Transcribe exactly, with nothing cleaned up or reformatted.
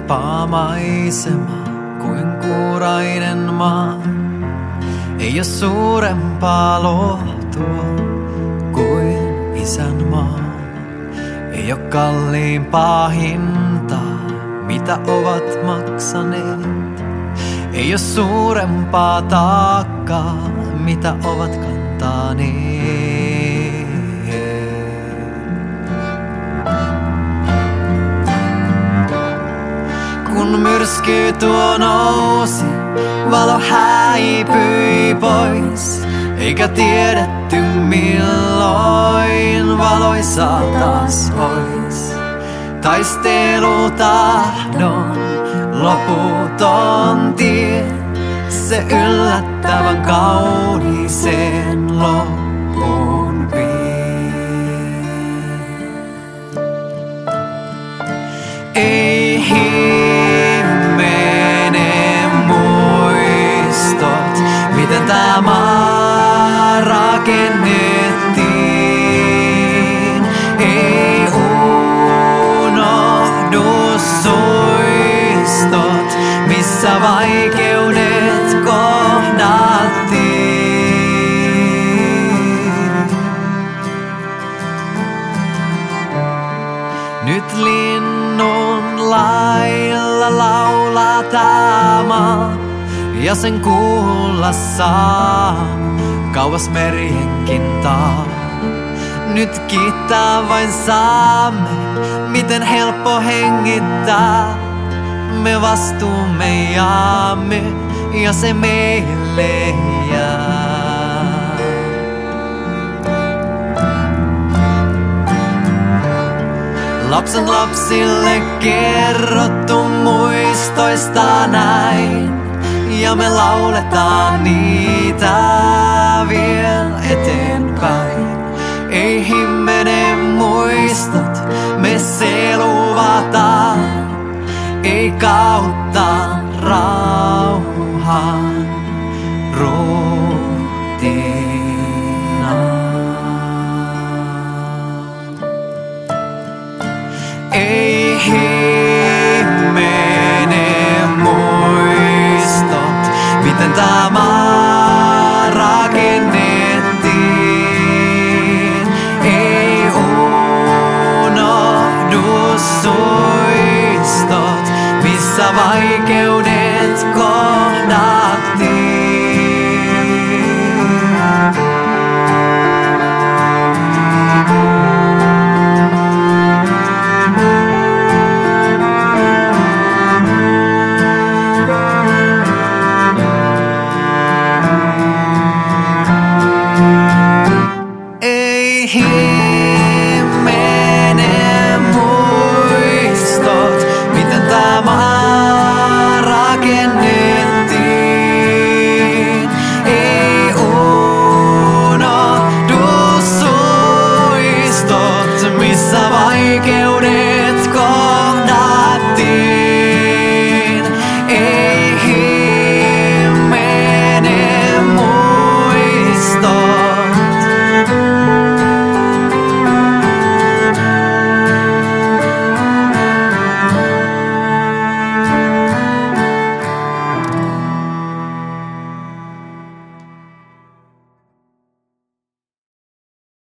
Kauneimpaa maisemaa kuin kuurainen maa. Ei oo suurempaa lohtua kuin isänmaa. Ei oo kalliimpaa hintaa, mitä ovat maksaneet. Ei oo suurempaa taakkaa, mitä ovat kantaneet. Kun myrsky tuo nousi, valo häipyi pois. Eikä tiedetty milloin valoisaa taas ois. Taistelutahdon loputon tie, se yllättävän kauniiseen loppuun vie. Ei himmene muistot, miten tää maa rakennettiin. Ei unohdu suistot, missä vaikeudet kohdattiin. Nyt linnun lailla laulaa tää maa, ja sen kuulla saa kauas merienkin taa. Nyt kiittää vain saamme, miten helppo hengittää. Me vastuumme jaamme, ja se meille jää. Lapsen lapsille kerrottu muistoista näin, ja me lauletaan niitä vielä eteenpäin. Ei himmene muistot, me se luvataan. Ei kautta rauhaan ruhtina. Ei himmene muistot, miten tää maa rakennettiin. Ei unohdu suistot, missä vaikeus